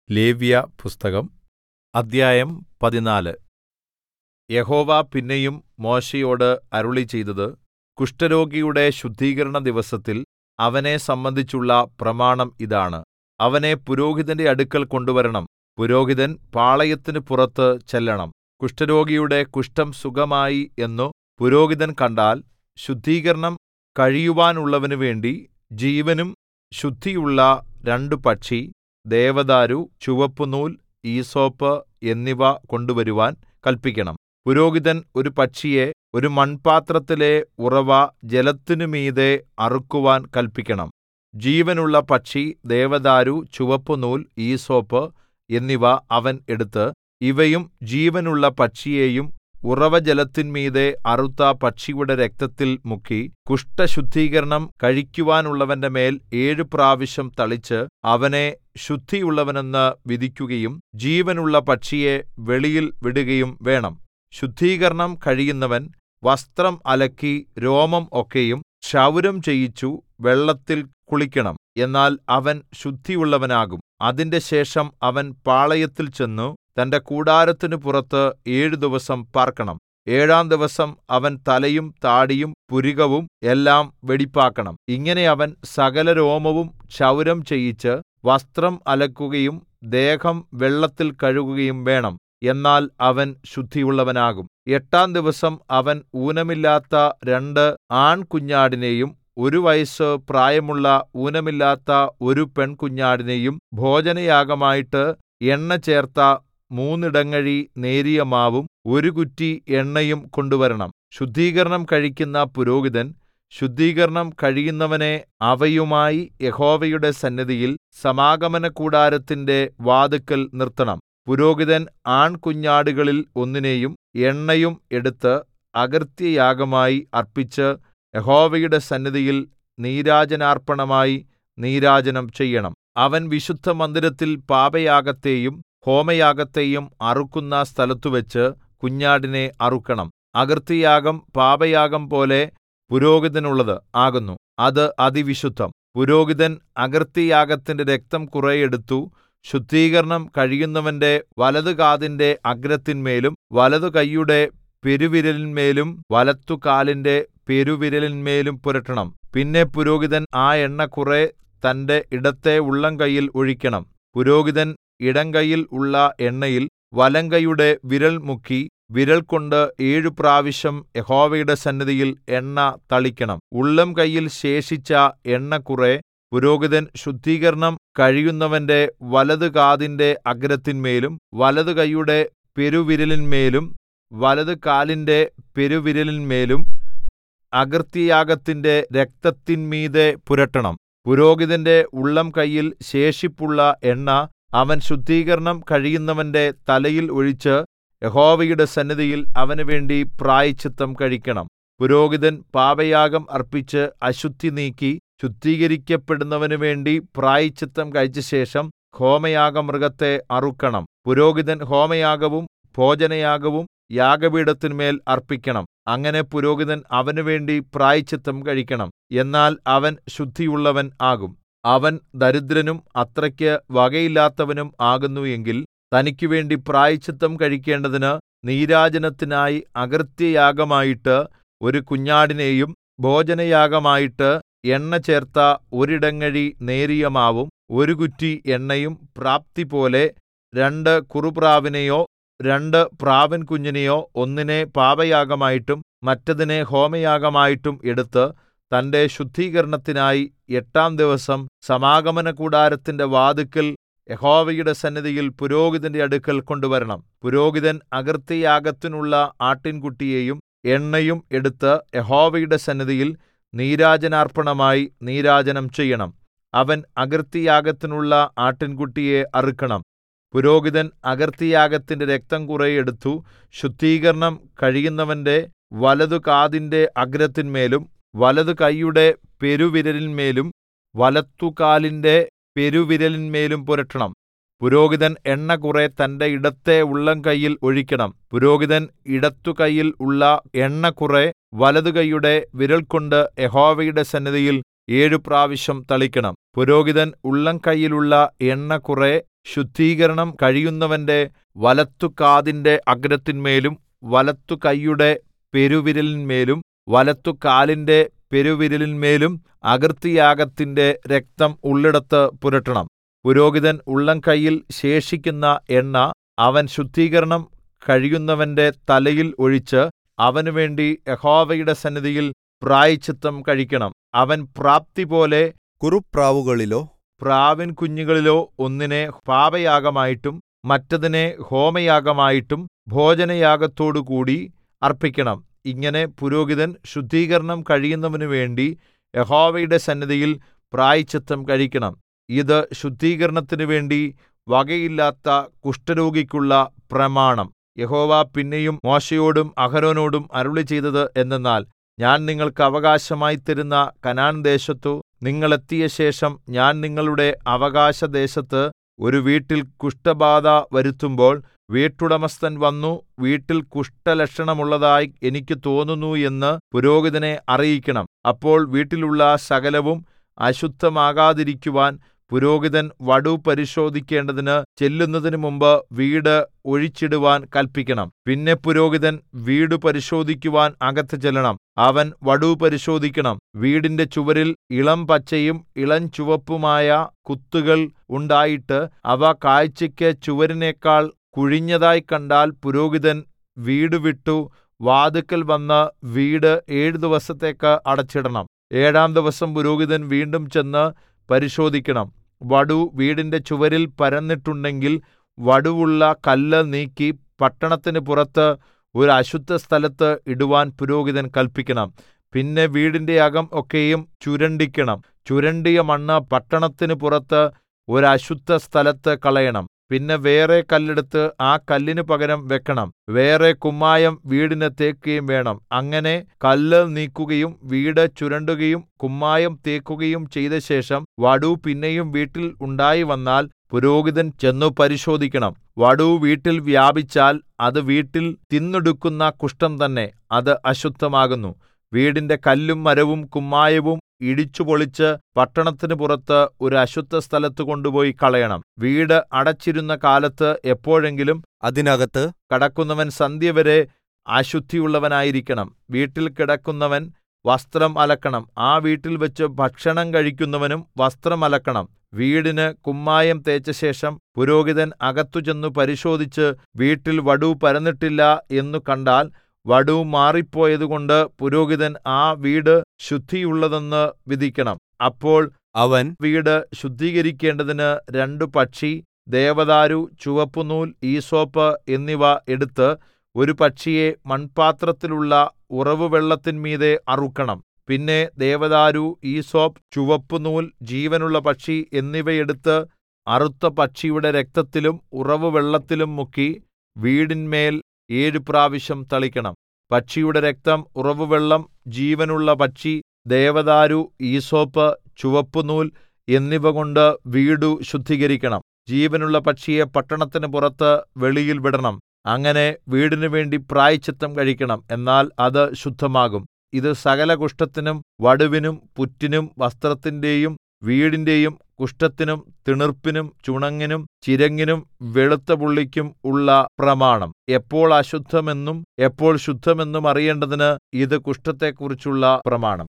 ലേവ്യപുസ്തകം അദ്ധ്യായം 14 യഹോവ പിന്നെയും മോശെയോട് അരുളിച്ചെയ്തത്, കുഷ്ഠരോഗിയുടെ ശുദ്ധീകരണ ദിവസത്തിൽ അവനെ സംബന്ധിച്ചുള്ള പ്രമാണം ഇതാണ്. അവനെ പുരോഹിതന്റെ അടുക്കൽ കൊണ്ടുവരണം. പുരോഹിതൻ പാളയത്തിന് പുറത്ത് ചെല്ലണം. കുഷ്ഠരോഗിയുടെ കുഷ്ഠം സുഖമായി എന്നു പുരോഹിതൻ കണ്ടാൽ, ശുദ്ധീകരണം കഴിയുവാനുള്ളവനു വേണ്ടി ജീവനും ശുദ്ധിയുള്ള രണ്ടു പക്ഷി, ദേവദാരു, ചുവപ്പുനൂൽ, ഈസോപ്പ് എന്നിവ കൊണ്ടുവരുവാൻ കല്പിക്കണം. പുരോഹിതൻ ഒരു പക്ഷിയെ ഒരു മൺപാത്രത്തിലെ ഉറവ ജലത്തിനുമീതെ അറുക്കുവാൻ കല്പിക്കണം. ജീവനുള്ള പക്ഷി, ദേവദാരു, ചുവപ്പുനൂൽ, ഈസോപ്പ് എന്നിവ അവൻ എടുത്ത് ഇവയും ജീവനുള്ള പക്ഷിയെയും ഉറവജലത്തിന്മീതെ അറുത്ത പക്ഷിയുടെ രക്തത്തിൽ മുക്കി കുഷ്ഠശുദ്ധീകരണം കഴിക്കുവാനുള്ളവന്റെ മേൽ 7 പ്രാവശ്യം തളിച്ച് അവനെ ശുദ്ധിയുള്ളവനെന്ന് വിധിക്കുകയും ജീവനുള്ള പക്ഷിയെ വെളിയിൽ വിടുകയും വേണം. ശുദ്ധീകരണം കഴിയുന്നവൻ വസ്ത്രം അലക്കി രോമം ഒക്കെയും ക്ഷൗരം ചെയ്യിച്ചു വെള്ളത്തിൽ കുളിക്കണം. എന്നാൽ അവൻ ശുദ്ധിയുള്ളവനാകും. അതിന്റെ ശേഷം അവൻ പാളയത്തിൽ ചെന്നു തന്റെ കൂടാരത്തിനു പുറത്ത് 7 ദിവസം പാർക്കണം. 7-ാം ദിവസം അവൻ തലയും താടിയും പുരികവും എല്ലാം വെടിപ്പാക്കണം. ഇങ്ങനെ അവൻ സകലരോമവും ക്ഷൗരം ചെയ്യിച്ച് വസ്ത്രം അലക്കുകയും ദേഹം വെള്ളത്തിൽ കഴുകുകയും വേണം. എന്നാൽ അവൻ ശുദ്ധിയുള്ളവനാകും. 8-ാം ദിവസം അവൻ ഊനമില്ലാത്ത 2 ആൺകുഞ്ഞാടിനെയും 1 വയസ്സ് പ്രായമുള്ള ഊനമില്ലാത്ത 1 പെൺകുഞ്ഞാടിനെയും ഭോജനയാഗമായിട്ട് എണ്ണ ചേർത്ത 3 ഇടങ്ങഴി നേരിയ മാവും 1 കുറ്റി എണ്ണയും കൊണ്ടുവരണം. ശുദ്ധീകരണം കഴിക്കുന്ന പുരോഹിതൻ ശുദ്ധീകരണം കഴിയുന്നവനെ അവയുമായി യഹോവയുടെ സന്നിധിയിൽ സമാഗമനകൂടാരത്തിന്റെ വാതിൽക്കൽ നിർത്തണം. പുരോഹിതൻ ആൺകുഞ്ഞാടുകളിൽ ഒന്നിനെയും എണ്ണയും എടുത്ത് അകൃത്യയാഗമായി അർപ്പിച്ച് യഹോവയുടെ സന്നിധിയിൽ നീരാജനാർപ്പണമായി നീരാജനം ചെയ്യണം. അവൻ വിശുദ്ധമന്ദിരത്തിൽ പാപയാഗത്തെയും ഹോമയാഗത്തെയും അറുക്കുന്ന സ്ഥലത്തുവച്ച് കുഞ്ഞാടിനെ അറുക്കണം. അകൃത്യയാഗം പാപയാഗം പോലെ പുരോഹിതനുള്ളത് ആകുന്നു. അത് അതിവിശുദ്ധം. പുരോഹിതൻ അകൃത്യയാഗത്തിന്റെ രക്തം കുറെ എടുത്തു ശുദ്ധീകരണം കഴിയുന്നവന്റെ വലതുകാതിന്റെ അഗ്രത്തിന്മേലും വലതുകൈയുടെ പെരുവിരലിന്മേലും വലത്തുകാലിന്റെ പെരുവിരലിന്മേലും പുരട്ടണം. പിന്നെ പുരോഹിതൻ ആ എണ്ണ കുറെ തന്റെ ഇടത്തെ ഉള്ളംകൈയിൽ ഒഴിക്കണം. പുരോഹിതൻ ഇടംകൈയിൽ ഉള്ള എണ്ണയിൽ വലങ്കൈയുടെ വിരൽ മുക്കി വിരൽകൊണ്ട് 7 പ്രാവശ്യം യഹോവയുടെ സന്നിധിയിൽ എണ്ണ തളിക്കണം. ഉള്ളം കൈയിൽ ശേഷിച്ച എണ്ണ കുറെ പുരോഹിതൻ ശുദ്ധീകരണം കഴിയുന്നവന്റെ വലതുകാതിന്റെ അഗ്രത്തിന്മേലും വലതുകൈയുടെ പെരുവിരലിന്മേലും വലതുകാലിന്റെ പെരുവിരലിന്മേലും അകൃത്യയാഗത്തിന്റെ രക്തത്തിന്മീതെ പുരട്ടണം. പുരോഹിതന്റെ ഉള്ളം കൈയിൽ ശേഷിപ്പുള്ള എണ്ണ അവൻ ശുദ്ധീകരണം കഴിയുന്നവന്റെ തലയിൽ ഒഴിച്ച് യഹോവയുടെ സന്നിധിയിൽ അവന് വേണ്ടി പ്രായശ്ചിത്തം കഴിക്കണം. പുരോഹിതൻ പാപയാഗം അർപ്പിച്ച് അശുദ്ധി നീക്കി ശുദ്ധീകരിക്കപ്പെടുന്നവനു വേണ്ടി പ്രായശ്ചിത്തം കഴിച്ചശേഷം ഹോമയാഗമൃഗത്തെ അറുക്കണം. പുരോഹിതൻ ഹോമയാഗവും ഭോജനയാഗവും യാഗപീഠത്തിന്മേൽ അർപ്പിക്കണം. അങ്ങനെ പുരോഹിതൻ അവനുവേണ്ടി പ്രായശ്ചിത്തം കഴിക്കണം. എന്നാൽ അവൻ ശുദ്ധിയുള്ളവൻ ആകും. അവൻ ദരിദ്രനും അത്രയ്ക്ക് വകയില്ലാത്തവനും ആകുന്നു എങ്കിൽ തനിക്കുവേണ്ടി പ്രായശ്ചിത്തം കഴിക്കേണ്ടതിന് നീരാജനത്തിനായി അകൃത്യയാഗമായിട്ട് 1 കുഞ്ഞാടിനെയും ഭോജനയാഗമായിട്ട് എണ്ണ ചേർത്ത 1 ഇടങ്ങഴി നേരിയ മാവും 1 കുറ്റി എണ്ണയും പ്രാപ്തിപോലെ 2 കുറുപ്രാവിനെയോ 2 പ്രാവിൻകുഞ്ഞിനെയോ ഒന്നിനെ പാപയാഗമായിട്ടും മറ്റതിനെ ഹോമയാഗമായിട്ടും എടുത്ത് തന്റെ ശുദ്ധീകരണത്തിനായി 8-ാം ദിവസം സമാഗമനകൂടാരത്തിന്റെ വാതിൽക്കൽ യഹോവയുടെ സന്നിധിയിൽ പുരോഹിതന്റെ അടുക്കൽ കൊണ്ടുവരണം. പുരോഹിതൻ അകൃത്യയാഗത്തിനുള്ള ആട്ടിൻകുട്ടിയെയും എണ്ണയും എടുത്ത് യഹോവയുടെ സന്നിധിയിൽ നീരാജനാർപ്പണമായി നീരാജനം ചെയ്യണം. അവൻ അകൃത്യയാഗത്തിനുള്ള ആട്ടിൻകുട്ടിയെ അറുക്കണം. പുരോഹിതൻ അകൃത്യയാഗത്തിന്റെ രക്തം കുറെ എടുത്തു ശുദ്ധീകരണം കഴിയുന്നവന്റെ വലതുകാതിന്റെ അഗ്രത്തിന്മേലും വലതുകൈയുടെ പെരുവിരലിന്മേലും വലത്തുകാലിന്റെ പെരുവിരലിന്മേലും പുരട്ടണം. പുരോഹിതൻ എണ്ണ കുറെ തന്റെ ഇടത്തെ ഉള്ളംകൈയിൽ ഒഴിക്കണം. പുരോഹിതൻ ഇടത്തുകൈയിൽ ഉള്ള എണ്ണ കുറെ വലതുകൈയുടെ വിരൽകൊണ്ട് യഹോവയുടെ സന്നിധിയിൽ 7 പ്രാവശ്യം തളിക്കണം. പുരോഹിതൻ ഉള്ളംകൈയിലുള്ള എണ്ണ കുറെ ശുദ്ധീകരണം കഴിയുന്നവന്റെ വലത്തുകാതിന്റെ അഗ്രത്തിന്മേലും വലത്തുകൈയുടെ പെരുവിരലിന്മേലും വലത്തുകാലിന്റെ പെരുവിരലിന്മേലും അകൃത്യയാഗത്തിന്റെ രക്തം ഉള്ളിടത്ത് പുരട്ടണം. പുരോഹിതൻ ഉള്ളംകൈയിൽ ശേഷിക്കുന്ന എണ്ണ അവൻ ശുദ്ധീകരണം കഴിയുന്നവന്റെ തലയിൽ ഒഴിച്ച് അവനുവേണ്ടി യഹോവയുടെ സന്നിധിയിൽ പ്രായശ്ചിത്തം കഴിക്കണം. അവൻ പ്രാപ്തിപോലെ കുറുപ്രാവുകളിലോ പ്രാവിൻ കുഞ്ഞുങ്ങളിലോ ഒന്നിനെ പാപയാഗമായിട്ടും മറ്റതിനെ ഹോമയാഗമായിട്ടും ഭോജനയാഗത്തോടുകൂടി അർപ്പിക്കണം. ഇങ്ങനെ പുരോഹിതൻ ശുദ്ധീകരണം കഴിയുന്നവനു വേണ്ടി യഹോവയുടെ സന്നിധിയിൽ പ്രായശ്ചിത്തം കഴിക്കണം. ഇത് ശുദ്ധീകരണത്തിനു വേണ്ടി വകയില്ലാത്ത കുഷ്ഠരോഗിക്കുള്ള പ്രമാണം. യഹോവ പിന്നെയും മോശെയോടും അഹരോനോടും അരുളിച്ചെയ്തത് എന്തെന്നാൽ, ഞാൻ നിങ്ങൾക്ക് അവകാശമായി തരുന്ന കനാൻ ദേശത്തു നിങ്ങൾ എത്തിയ ശേഷം ഞാൻ നിങ്ങളുടെ അവകാശദേശത്ത് ഒരു വീട്ടിൽ കുഷ്ഠബാധ വരുത്തുമ്പോൾ വീട്ടുടമസ്ഥൻ വന്നു വീട്ടിൽ കുഷ്ഠലക്ഷണമുള്ളതായി എനിക്ക് തോന്നുന്നു എന്ന് പുരോഹിതനെ അറിയിക്കണം. അപ്പോൾ വീട്ടിലുള്ള സകലവും അശുദ്ധമാകാതിരിക്കുവാൻ പുരോഹിതൻ വടു പരിശോധിക്കേണ്ടതിന് ചെല്ലുന്നതിന് മുമ്പ് വീട് ഒഴിച്ചിടുവാൻ കല്പിക്കണം. പിന്നെ പുരോഹിതൻ വീടു പരിശോധിക്കുവാൻ അകത്ത് ചെല്ലണം. അവൻ വടു പരിശോധിക്കണം. വീടിന്റെ ചുവരിൽ ഇളം പച്ചയും ഇളം ചുവപ്പുമായ കുത്തുകൾ ഉണ്ടായിട്ട് അവ കാഴ്ചയ്ക്ക് ചുവരിനേക്കാൾ കുഴിഞ്ഞതായി കണ്ടാൽ പുരോഹിതൻ വീട് വിട്ടു വാതിൽക്കൽ വന്ന് വീട് 7 ദിവസത്തേക്ക് അടച്ചിടണം. 7-ാം ദിവസം പുരോഹിതൻ വീണ്ടും ചെന്ന് പരിശോധിക്കണം. വടു വീടിന്റെ ചുവരിൽ പരന്നിട്ടുണ്ടെങ്കിൽ വടുവുള്ള കല്ല് നീക്കി പട്ടണത്തിന് പുറത്ത് ഒരു അശുദ്ധസ്ഥലത്ത് ഇടുവാൻ പുരോഹിതൻ കല്പിക്കണം. പിന്നെ വീടിന്റെ അകം ഒക്കെയും ചുരണ്ടിക്കണം. ചുരണ്ടിയ മണ്ണ് പട്ടണത്തിന് പുറത്ത് ഒരു അശുദ്ധസ്ഥലത്ത് കളയണം. പിന്നെ വേറെ കല്ലെടുത്ത് ആ കല്ലിന് പകരം വെക്കണം. വേറെ കുമ്മായം വീടിന് തേക്കുകയും വേണം. അങ്ങനെ കല്ല് നീക്കുകയും വീട് ചുരണ്ടുകയും കുമ്മായം തേക്കുകയും ചെയ്ത ശേഷം വടു പിന്നെയും വീട്ടിൽ ഉണ്ടായി വന്നാൽ പുരോഹിതൻ ചെന്നു പരിശോധിക്കണം. വടു വീട്ടിൽ വ്യാപിച്ചാൽ അത് വീട്ടിൽ തിന്നെടുക്കുന്ന കുഷ്ഠം തന്നെ, അത് അശുദ്ധമാകുന്നു. വീടിന്റെ കല്ലും മരവും കുമ്മായവും ഇടിച്ചുപൊളിച്ച് പട്ടണത്തിന് പുറത്ത് ഒരു അശുദ്ധസ്ഥലത്ത് കൊണ്ടുപോയി കളയണം. വീട് അടച്ചിരുന്ന കാലത്ത് എപ്പോഴെങ്കിലും അതിനകത്ത് കടക്കുന്നവൻ സന്ധ്യവരെ അശുദ്ധിയുള്ളവനായിരിക്കണം. വീട്ടിൽ കിടക്കുന്നവൻ വസ്ത്രം അലക്കണം. ആ വീട്ടിൽ വെച്ച് ഭക്ഷണം കഴിക്കുന്നവനും വസ്ത്രം അലക്കണം. വീടിന് കുമ്മായം തേച്ച ശേഷം പുരോഹിതൻ അകത്തു ചെന്നു പരിശോധിച്ച് വീട്ടിൽ വടു പരന്നിട്ടില്ല എന്നു കണ്ടാൽ വടു മാറിപ്പോയതുകൊണ്ട് പുരോഹിതൻ ആ വീട് ശുദ്ധിയുള്ളതെന്ന് വിധിക്കണം. അപ്പോൾ അവൻ വീട് ശുദ്ധീകരിക്കേണ്ടതിന് 2 പക്ഷി, ദേവദാരു, ചുവപ്പുനൂൽ, ഈസോപ്പ് എന്നിവ എടുത്ത് ഒരു പക്ഷിയെ മൺപാത്രത്തിലുള്ള ഉറവുവെള്ളത്തിന്മീതെ അറുക്കണം. പിന്നെ ദേവദാരു, ഈസോപ്പ്, ചുവപ്പുനൂൽ, ജീവനുള്ള പക്ഷി എന്നിവയെടുത്ത് അറുത്ത പക്ഷിയുടെ രക്തത്തിലും ഉറവുവെള്ളത്തിലും മുക്കി വീടിന്മേൽ 7 പ്രാവശ്യം തളിക്കണം. പക്ഷിയുടെ രക്തം, ഉറവുവെള്ളം, ജീവനുള്ള പക്ഷി, ദേവദാരു, ഈസോപ്പ്, ചുവപ്പുനൂൽ എന്നിവ കൊണ്ട് വീടു ശുദ്ധീകരിക്കണം. ജീവനുള്ള പക്ഷിയെ പട്ടണത്തിന് പുറത്ത് വെളിയിൽ വിടണം. അങ്ങനെ വീടിനു വേണ്ടി പ്രായശ്ചിത്തം കഴിക്കണം. എന്നാൽ അത് ശുദ്ധമാകും. ഇത് സകല കുഷ്ഠത്തിനും വടുവിനും പുറ്റിനും വസ്ത്രത്തിന്റെയും വീടിന്റെയും കുഷ്ഠത്തിനും തിണർപ്പിനും ചുണങ്ങിനും ചിരങ്ങിനും വെളുത്ത പുള്ളിക്കും ഉള്ള പ്രമാണം. എപ്പോൾ അശുദ്ധമെന്നും എപ്പോൾ ശുദ്ധമെന്നും അറിയേണ്ടതിന് ഇത് കുഷ്ഠത്തെക്കുറിച്ചുള്ള പ്രമാണം.